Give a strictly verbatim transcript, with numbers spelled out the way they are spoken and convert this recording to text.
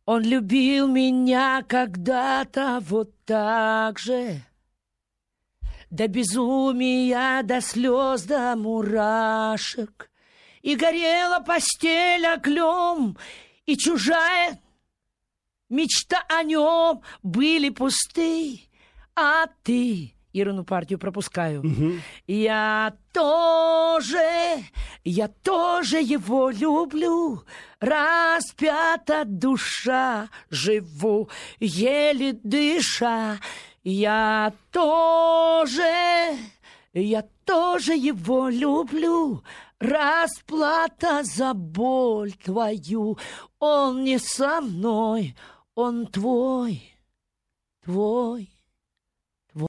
Он любил меня когда-то вот так же. До безумия, до слез, до мурашек. И горела постель огнем, и чужая мечта о нем были пусты. А ты... Ирину партию пропускаю. Угу. Я тоже, я тоже его люблю. Распята душа, живу, еле дыша. Я тоже, я тоже его люблю. Расплата за боль твою. Он не со мной, он твой, твой.